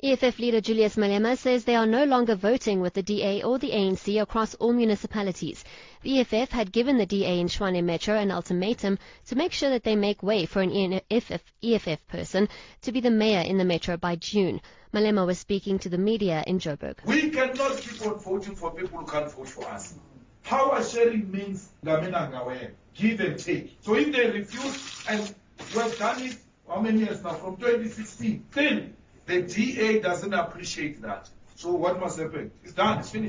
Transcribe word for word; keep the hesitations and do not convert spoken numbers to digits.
E F F leader Julius Malema says they are no longer voting with the D A or the A N C across all municipalities. The E F F had given the D A in Tshwane Metro an ultimatum to make sure that they make way for an E F F, E F F person to be the mayor in the metro by June. Malema was speaking to the media in Joburg. We cannot keep on voting for people who can't vote for us. Power sharing means give and take. So if they refuse, and we have done it how many years now, from twenty sixteen, then the D A doesn't appreciate that. So what must happen? It's done, it's finished.